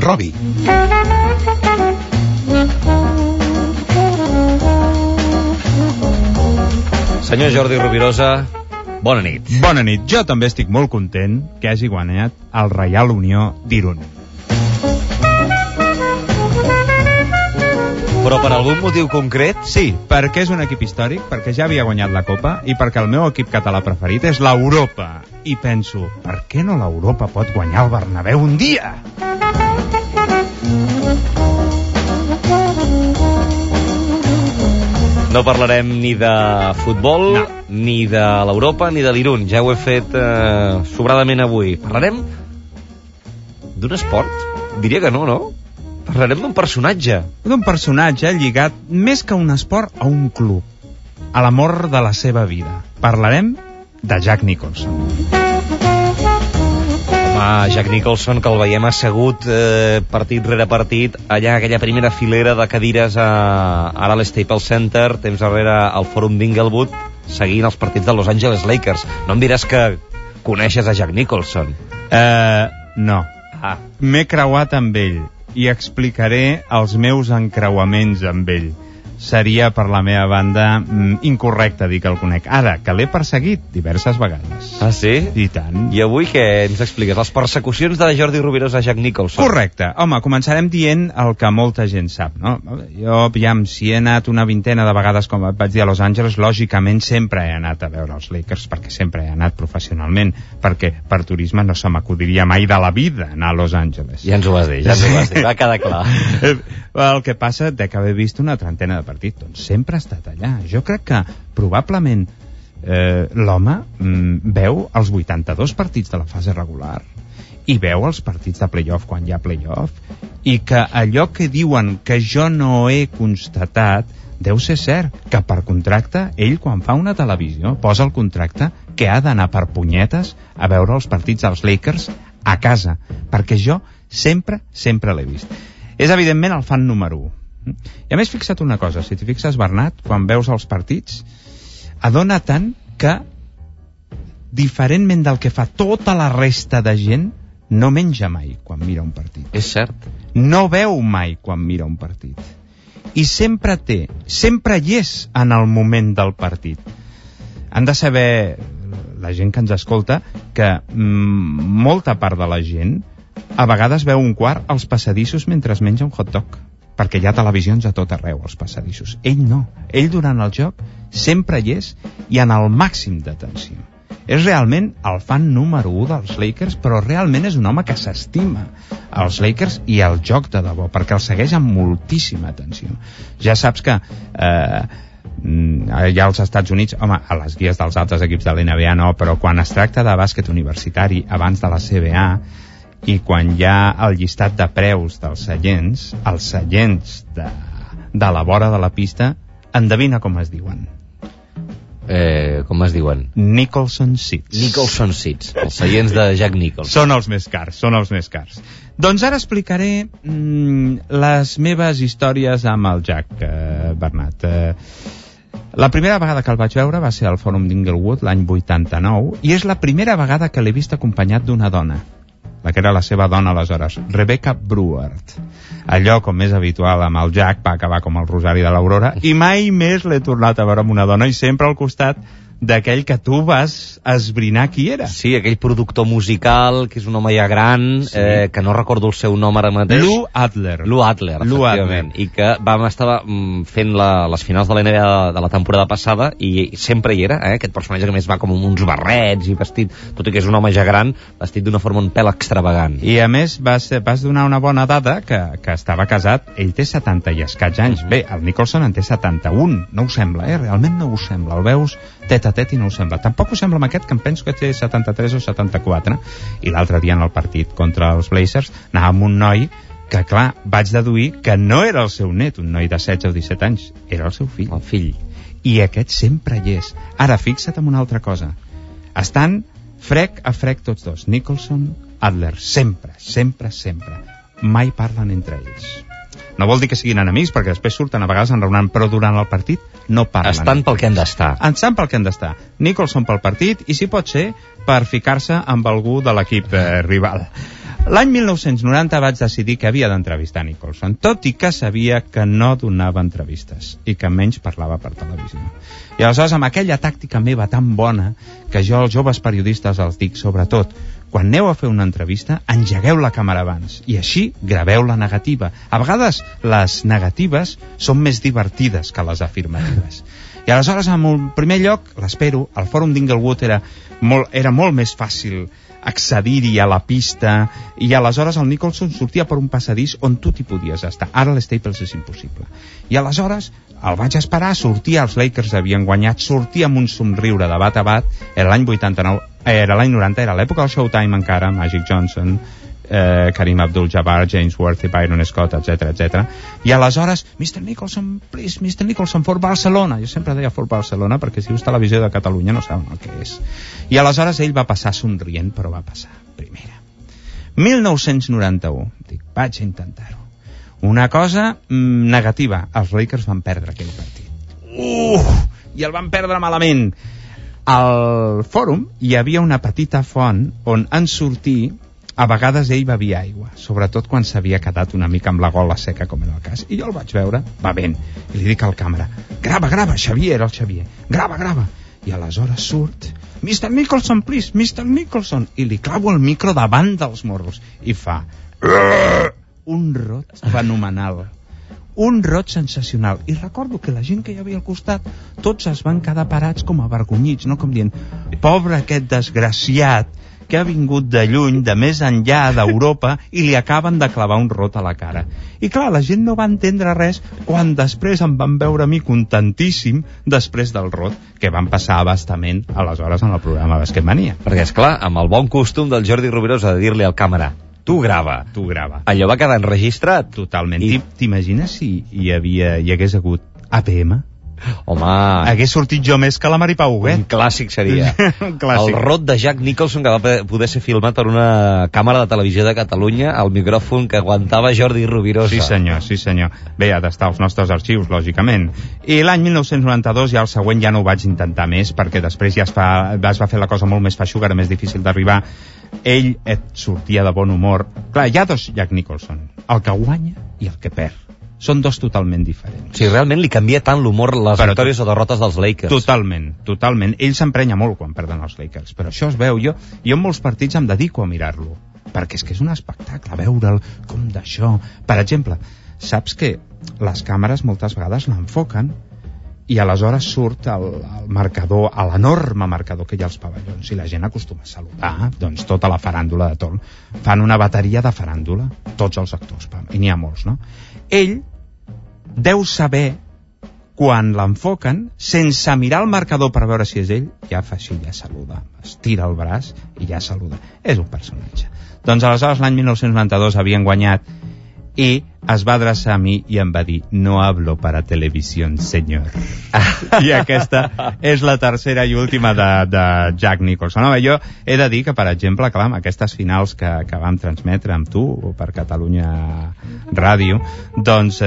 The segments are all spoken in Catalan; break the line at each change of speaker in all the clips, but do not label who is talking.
Robi.
Senyor Jordi Rovirosa, bona nit.
Bona nit. Jo també estic molt content que hagi guanyat el Reial Unió d'Irun.
Però per algun motiu concret?
Sí, perquè és un equip històric, perquè ja havia guanyat la Copa i perquè el meu equip català preferit és l'Europa. I penso, per què no l'Europa pot guanyar el Bernabéu un dia?
No parlarem ni de futbol, ni de l'Europa, ni de l'Irun. Ja ho he fet sobradament avui. Parlarem d'un esport? Diria que no? Parlarem d'un personatge.
D'un personatge lligat, més que a un esport, a un club. A l'amor de la seva vida. Parlarem de Jack Nicholson.
Home, Jack Nicholson, que el veiem assegut partit rere partit, allà aquella primera filera de cadires ara a l'Staples Center, temps darrere al Fòrum d'Inglewood, seguint els partits de Los Angeles Lakers. No em diràs que coneixes a Jack Nicholson?
No. M'he creuat amb ell i explicaré els meus encreuaments amb ell. Seria, per la meva banda, incorrecte dir que el conec. Ara, que l'he perseguit diverses vegades.
Ah, sí?
I tant.
I avui què ens expliques? Les persecucions de Jordi Rovirosa a Jack Nicholson.
Correcte. Home, començarem dient el que molta gent sap, no? Jo, aviam, si he anat una vintena de vegades, com et vaig dir, a Los Angeles, lògicament sempre he anat a veure els Lakers, perquè sempre he anat professionalment, perquè per turisme no se m'acudiria mai de la vida anar a Los Angeles.
Ja ens ho vas dir, va quedar clar.
El que passa és que haver vist una trentena de partit, doncs sempre ha estat allà. Jo crec que probablement l'home veu els 82 partits de la fase regular i veu els partits de playoff quan hi ha playoff, i que allò que diuen que jo no he constatat deu ser cert, que per contracte ell, quan fa una televisió, posa el contracte que ha d'anar per punyetes a veure els partits dels Lakers a casa, perquè jo sempre l'he vist. És evidentment el fan número 1. I a més, fixa't una cosa, si t'hi fixes, Bernat, quan veus els partits, adona tant que, diferentment del que fa tota la resta de gent, no menja mai quan mira un partit.
És cert.
No veu mai quan mira un partit. I sempre hi és en el moment del partit. Han de saber, la gent que ens escolta, que molta part de la gent a vegades veu un quart als passadissos mentre es menja un hot dog, perquè hi ha televisions a tot arreu als passadissos. Ell no. Ell durant el joc sempre hi és i en el màxim d'atenció. És realment el fan número 1 dels Lakers, però realment és un home que s'estima els Lakers i el joc de debò, perquè el segueix amb moltíssima atenció. Ja saps que allà als Estats Units, home, a les guies dels altres equips de l'NBA no, però quan es tracta de bàsquet universitari abans de la CBA, i quan hi ha el llistat de preus dels seients, els seients de la vora de la pista, endevina com es diuen.
Com es diuen?
Nicholson Seats.
Nicholson Seats, els seients de Jack Nicholson.
Són els més cars. Doncs ara explicaré les meves històries amb el Jack, Bernat. La primera vegada que el vaig veure va ser al Fòrum d'Inglewood l'any 89, i és la primera vegada que l'he vist acompanyat d'una dona, la que era la seva dona aleshores, Rebecca Brewert. Allò, com és habitual amb el Jack, va acabar com el Rosari de l'Aurora, i mai més l'he tornat a veure amb una dona, i sempre al costat d'aquell que tu vas esbrinar qui era.
Sí, aquell productor musical, que és un home ja gran, sí. Que no recordo el seu nom ara mateix.
Lou Adler,
efectivament. I que vam estar fent les finals de l'NBA de la temporada passada, i sempre hi era, aquest personatge que més va com amb uns barrets i vestit, tot i que és un home ja gran, vestit d'una forma un pèl extravagant.
I a més vas donar una bona dada, que estava casat, ell té 70 i escaig anys. Bé, el Nicholson en té 71, no ho sembla, realment no ho sembla, el veus tet a tet i no ho sembla. Tampoc ho sembla amb aquest, que em penso que té 73 o 74, i l'altre dia en el partit contra els Blazers anava amb un noi que, clar, vaig deduir que no era el seu net, un noi de 16 o 17 anys, era el seu fill.
El fill.
I aquest sempre hi és. Ara, fixa't en una altra cosa. Estan frec a frec tots dos, Nicholson, Adler, sempre. Mai parlen entre ells. No vol dir que siguin enemics, perquè després surten a vegades enraonant, però durant el partit no parlen.
Estan pel que han d'estar.
Estan pel que han d'estar. Nicholson pel partit, i si pot ser per ficar-se amb algú de l'equip rival. L'any 1990 vaig decidir que havia d'entrevistar Nicholson, tot i que sabia que no donava entrevistes i que menys parlava per televisió. I aleshores, amb aquella tàctica meva tan bona, que jo als joves periodistes els dic, sobretot, quan aneu a fer una entrevista, engegueu la càmera abans i així graveu la negativa. A vegades les negatives són més divertides que les afirmatives. I aleshores, en primer lloc, l'espero, el Fòrum d'Inglewood era molt més fàcil accedir-hi a la pista, i aleshores el Nicholson sortia per un passadís on tu t'hi podies estar. Ara a l'Staples és impossible. I aleshores el vaig esperar, sortia, els Lakers havien guanyat, sortia amb un somriure de bat a bat, era l'any 89, era l'any 90, era l'època del Showtime encara, Magic Johnson, Kareem Abdul-Jabbar, James Worthy, Byron Scott, etc. I aleshores, Mr. Nicholson, please, Mr. Nicholson, for Barcelona. Jo sempre deia for Barcelona perquè si dius televisió de Catalunya no saben el que és. I aleshores ell va passar somrient, però va passar primera. 1991, dic, vaig intentar-ho. Una cosa negativa, els Lakers van perdre aquell partit. I el van perdre malament. Al fòrum hi havia una petita font on en sortir, a vegades ell bevia aigua, sobretot quan s'havia quedat una mica amb la gola seca, com era el cas. I jo el vaig veure, bevent, i li dic al càmera, grava, Xavier, era el Xavier, grava. I aleshores surt, Mr. Nicholson, please, Mr. Nicholson, i li clavo el micro davant dels morros, i fa un rot fenomenal, un rot sensacional. I recordo que la gent que hi havia al costat, tots es van quedar parats com avergonyits, no? Com dient, pobre aquest desgraciat que ha vingut de lluny, de més enllà d'Europa, i li acaben de clavar un rot a la cara. I clar, la gent no va entendre res quan després em van veure a mi contentíssim després del rot, que van passar abastament aleshores en el programa Basquetmania.
Perquè, esclar, amb el bon costum del Jordi Rovirosa de dir-li al càmera, tu grava. Allò va quedar enregistrat.
Totalment. T'imagines si hi hagués hagut APM?
Home,
hagués sortit jo més que la Mari Pau Huguet.
Un clàssic seria.
Clàssic.
El rot de Jack Nicholson, que va poder ser filmat per una càmera de televisió de Catalunya, el micròfon que aguantava Jordi Rovirosa.
Sí senyor. Bé, ha d'estar als nostres arxius, lògicament. I l'any 1992, ja el següent ja no ho vaig intentar més, perquè després ja es va fer la cosa molt més feixuga, era més difícil d'arribar. Ell et sortia de bon humor. Clar, hi ha dos Jack Nicholson, el que guanya i el que perd. Són dos totalment diferents.
O sigui, realment li canvia tant l'humor les victòries o derrotes dels Lakers.
Totalment. Ell s'emprenya molt quan perden els Lakers, però això es veu. Jo en molts partits em dedico a mirar-lo, perquè és que és un espectacle veure'l com d'això. Per exemple, saps que les càmeres moltes vegades l'enfoquen i aleshores surt el marcador, l'enorme marcador que hi ha als pavellons, i la gent acostuma a saludar, doncs tota la faràndula de torn. Fan una bateria de faràndula, tots els actors, i n'hi ha molts, no? Ell deu saber quan l'enfoquen, sense mirar el marcador per veure si és ell, ja fa així, ja saluda, estira el braç i ja saluda. És un personatge. Doncs aleshores l'any 1992 havien guanyat i es va adreçar a mi i em va dir, no hablo para televisión, señor. I aquesta és la tercera i última de Jack Nicholson. No, jo he de dir que, per exemple, clar, amb aquestes finals que vam transmetre amb tu per Catalunya Ràdio, doncs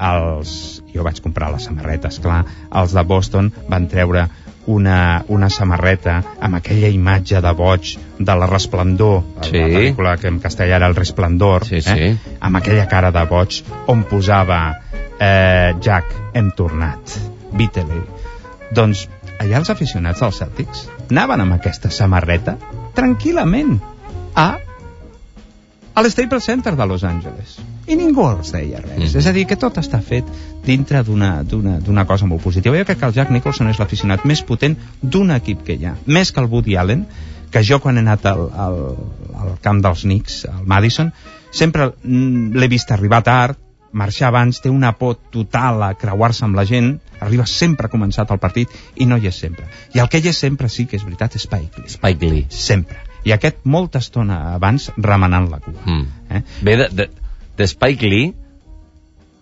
jo vaig comprar les samarretes, clar, els de Boston van treure una samarreta amb aquella imatge de boig de la Resplendor, la pel·lícula que en castellà era El Resplendor, amb aquella cara de boig on posava Jack, hem tornat, Beatley. Doncs allà els aficionats dels Celtics anaven amb aquesta samarreta tranquil·lament a l'Staples Center de Los Angeles i ningú els deia res. És a dir, que tot està fet dintre d'una cosa molt positiva. Jo crec que el Jack Nicholson és l'aficionat més potent d'un equip que hi ha, més que el Woody Allen, que jo quan he anat al camp dels Knicks, al Madison, sempre l'he vist arribar tard, marxar abans, té una por total a creuar-se amb la gent, arriba sempre començat el partit i no hi és sempre. I el que hi és sempre, sí que és veritat, és
Spike Lee.
Sempre. I aquest molta estona abans remenant la cua.
Bé, de Spike Lee,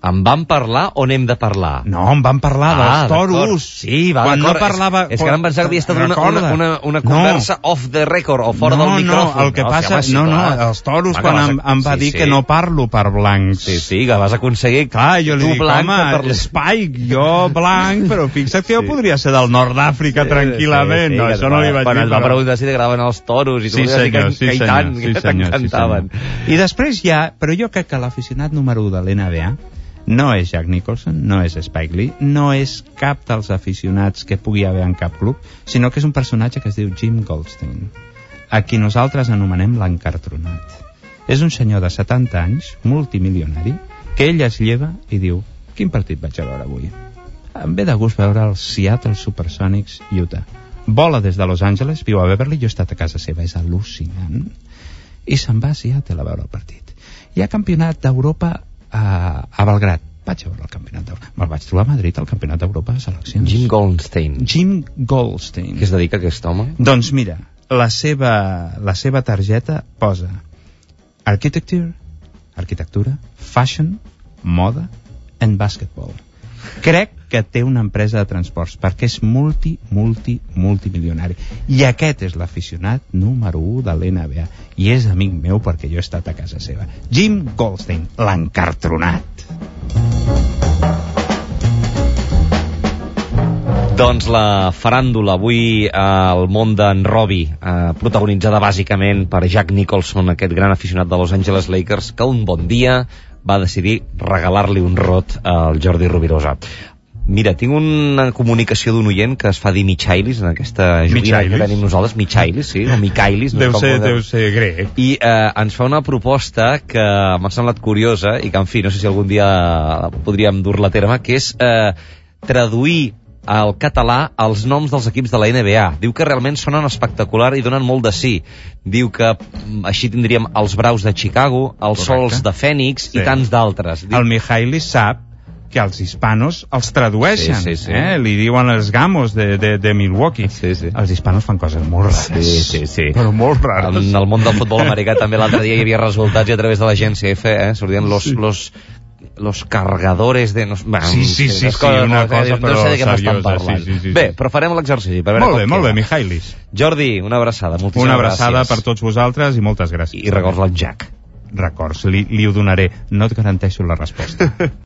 En van parlar o n'hem de parlar?
No, en van parlar dels toros.
Sí, va,
quan
d'acord.
No parlava...
És que ara em pensava que havia estat una conversa off the record o fora del micròfon.
No, el que passa... els toros, quan em va dir que no parlo per blancs.
Sí, que vas aconseguir...
Clar, jo li dic, home, Spike, jo blanc, però fixa't que jo podria ser del nord d'Àfrica tranquil·lament. No, això no li vaig dir.
Quan es va preguntar si t'agraven els toros i tu vas dir que i tant, que t'encantaven.
I després hi ha... Però jo crec que l'aficionat número 1 de l'NBA no és Jack Nicholson, no és Spike Lee, no és cap dels aficionats que pugui haver en cap club, sinó que és un personatge que es diu Jim Goldstein, a qui nosaltres anomenem l'encartronat. És un senyor de 70 anys, multimilionari, que ell es lleva i diu: quin partit vaig a veure avui? Em ve de gust veure els Seattle Supersonics Utah. Vola des de Los Angeles, viu a Beverly, jo he estat a casa seva, és al·lucinant, i se'n va a Seattle a veure el partit. Hi ha campionat d'Europa a Belgrad. Vaig a veure el campionat d'Europa. Me'l vaig trobar a Madrid, al campionat d'Europa de seleccions.
Jim Goldstein.
Què
es dedica aquest home?
Doncs mira, la seva targeta posa arquitectura, fashion, moda and basketball. Crec que té una empresa de transports perquè és multimilionari. I aquest és l'aficionat número 1 de l'NBA. I és amic meu perquè jo he estat a casa seva. Jim Goldstein, l'encartronat.
Doncs la faràndula avui al món d'en Robbie, protagonitzada bàsicament per Jack Nicholson, aquest gran aficionat de Los Angeles Lakers, que un bon dia va decidir regalar-li un rot al Jordi Rovirosa. Mira, tinc una comunicació d'un oient que es fa dir Michailis, en aquesta joguina que tenim nosaltres, Michailis, sí, o Michailis.
Deu ser grec.
I ens fa una proposta que m'ha semblat curiosa i que, en fi, no sé si algun dia podríem dur-la a terme, que és traduir al català els noms dels equips de la NBA. Diu que realment sonen espectacular i donen molt de sí. Diu que així tindríem els Braus de Chicago, els Sols de Phoenix i tants d'altres.
El Mihaili sap que els hispanos els tradueixen.
Sí.
Li diuen els Gamos de Milwaukee.
Sí.
Els hispanos fan coses molt rares.
Sí.
Però molt rares.
En el món del futbol americà també l'altre dia hi havia resultats i a través de l'agència F sortien los cargadores de...
Sí, una cosa, però
no sé de què m'estan parlant.
Sí.
Bé, però farem l'exercici.
Molt bé, Michailis.
Jordi, una abraçada. Moltíssimes
una abraçada
gràcies.
Per tots vosaltres i moltes gràcies.
I records el Jack.
Records, li ho donaré. No et garanteixo la resposta.